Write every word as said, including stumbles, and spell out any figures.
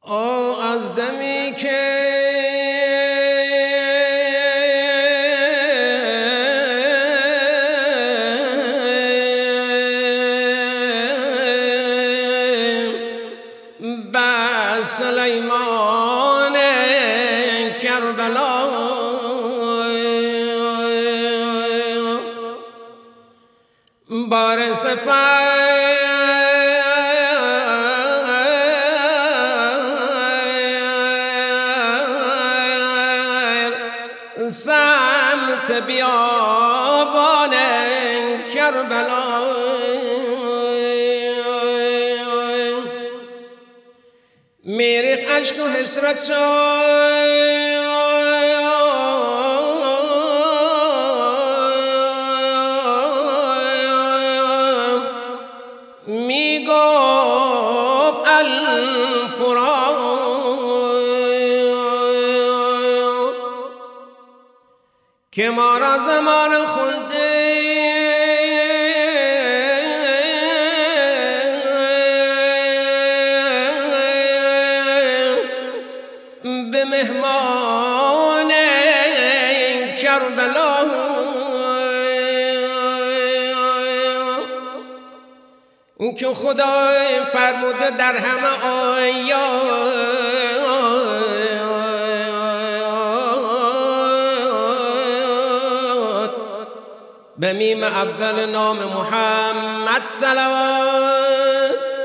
آه از دمی که بر سلیمان کربلا بار سفر سمت بیابان کربلا میریخت اشک و حسرت میگفت الفرات که ما را زمان خلده به مهمان کربلا که خدا فرموده در همه آیات به میم اول نام محمد صلوات